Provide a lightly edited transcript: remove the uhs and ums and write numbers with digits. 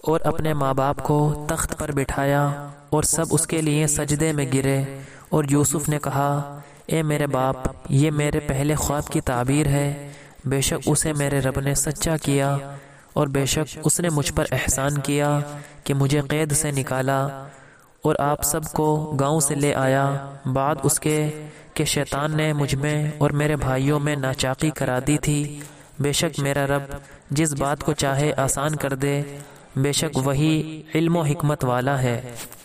और अपने माँ बाप को तख्त पर बिठाया और सब उसके लिए सजदे में गिरे। और यूसुफ ने कहा, ए मेरे बाप, ये मेरे पहले ख्वाब की ताबीर है। बेशक उसे मेरे रब ने सच्चा किया और बेशक उसने मुझ पर एहसान किया कि मुझे कैद से निकाला और आप सबको गांव से ले आया, बाद उसके कि शैतान ने मुझ में और मेरे भाइयों में नाचाकी करा दी थी। बेशक मेरा रब जिस बात को चाहे आसान कर दे, बेशक वही इल्म व हिकमत वाला है।